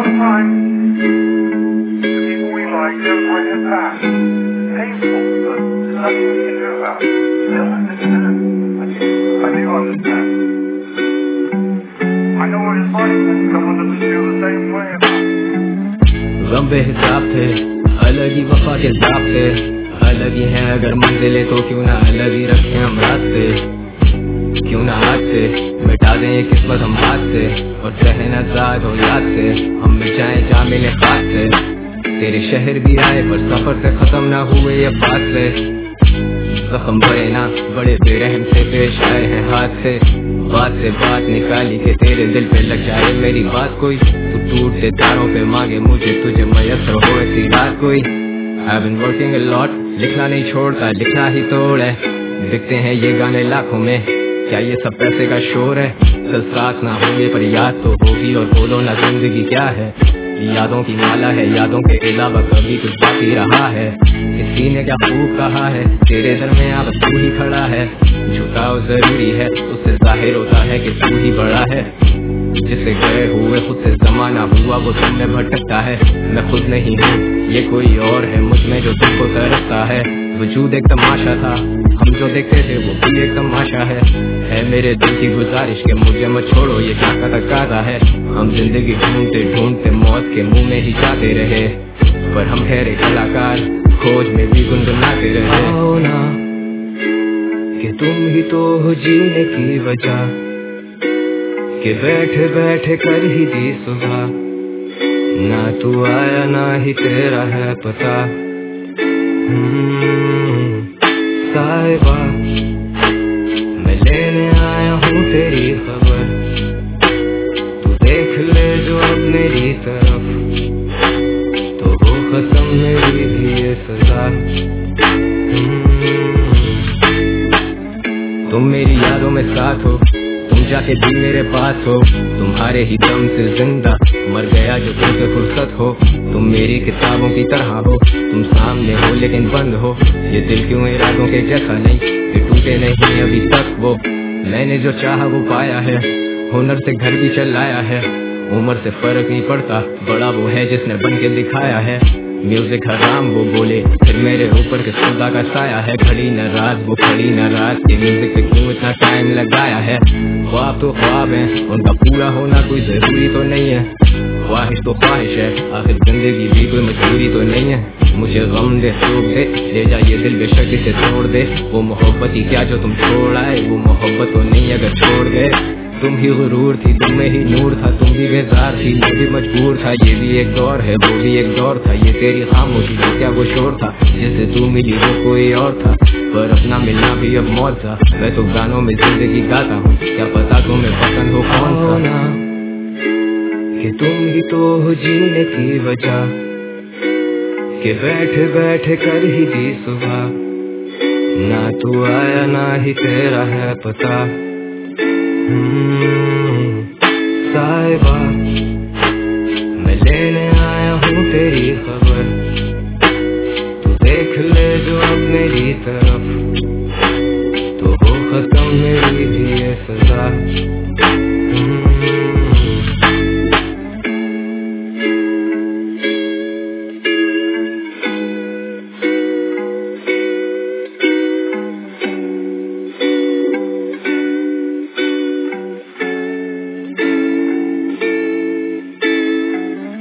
Sometimes the people we like don't like us back. It's painful, but there's nothing we can do about it. You don't understand. I do understand. I know what it's like when someone doesn't feel the same way about it. गम बेहिसाब थे, अलग ही वफा के जाप थे, अलग ही हैं अगर मंजिलें तो क्यों ना अलग ही रखें हम रास्ते, क्यों ना हाथ से मिटा दें ये किस्मत हम हाथ से, और रहना आजाद हो याद से, हम मिट जाएं जा मिले खास से। तेरे शहर भी आए पर सफर से खत्म ना हुए ये फासले, जख्म भरे ना बड़े बेरहम से पेश आए हैं हाथ से, बात से बात निकाली के तेरे दिल पे लग जाए मेरी बात कोई, तू टूटते तारों पे मांगे मुझे तुझे मयसर हो ऐसी रात कोई। I've been working a lot, लिखना नहीं छोड़ता लिखना ही तोड़ है, दिखते हैं ये गाने लाखों में, क्या ये सब पैसे का शोर है? कल साथ ना होंगे पर याद तो होगी, और बोलो ना जिंदगी क्या है, यादों की माला है, यादों के अलावा कभी कुछ बाकी रहा है। किसी ने क्या खूब कहा है, तेरे दरमियां बस तू ही खड़ा है, झुकाव जरूरी है उससे जाहिर होता है कि तू ही बड़ा है। जिससे गए हुए खुद से जमाना हुआ वो तुमने भटकता है, मैं खुद नहीं हूँ ये कोई और है, मुझ में जो तुमको तरसता है। वजूद एक तमाशा था, हम जो देखते थे वो भी एक तमाशा है मेरे दिल की गुजारिश के मुझे मत छोड़ो ये क्या का तकाजा है। हम जिंदगी ढूंढते ढूंढते मौत के मुंह में ही जाते रहे, पर हम ठहरे कलाकार खोज में भी गुनगुनाते रहे। आओ ना कि तुम ही तो हो जीने की वजह, कि बैठे बैठे कर ही दी सुबह, ना तू आया ना ही तेरा है पता। साहिबा मैं लेने आया हूँ तेरी खबर, तू देख ले जो अब मेरी तरफ, तो वो खत्म मेरी भी ये सजा। तुम मेरी यादों में साथ हो, तुम जाके भी मेरे पास हो, तुम्हारे ही दम से जिंदा मर गया जो तुमसे फुर्सत हो। तुम मेरी किताबों की तरह हो, तुम सामने हो लेकिन बंद हो, ये दिल क्यों इरादों के जैसा नहीं, ये टूटे नहीं अभी तक वो। मैंने जो चाहा वो पाया है, हुनर से घर भी चलाया है, उम्र से फर्क नहीं पड़ता, बड़ा वो है जिसने बन के दिखाया है। म्यूजिक हराम वो बोले फिर मेरे ऊपर के खुदा का साया है, खड़ी न रात वो खड़ी न रात के म्यूजिक पे क्यों इतना टाइम लगाया है। ख्वाब तो ख्वाब है उनका पूरा होना कोई जरूरी तो नहीं है, ख्वाहिश तो ख्वाहिश है आखिर जिंदगी भी कोई मजबूरी तो नहीं है। मुझे गम दे रोक दे ले जा ये दिल बेशक इसे तोड़ दे, वो मोहब्बत ही क्या जो तुम छोड़ आए, वो मोहब्बत तो नहीं अगर छोड़ गए। तुम ही गुरूर थी तुम में ही नूर था, तुम भी बेजार थी मैं भी मजबूर था, ये भी एक दौर है वो भी एक दौर था, ये तेरी खामोशी तो क्या वो शोर था, जिससे तू मिली वो कोई और था, पर अपना मिलना भी अब मौत था। मैं तो गानों में जिंदगी गाता हूँ, क्या पता तुम्हें पसंद हो कौन सा, कि तुम ही तो हो जीने की वजह, कि बैठे बैठे कर ही दी सुबह, ना तू आया ना ही तेरा है पता। साहिबा मैं लेने आया हूँ तेरी खबर, तू देख ले जो अब मेरी तरफ, तो वो खत्म मेरी भी ये सजा।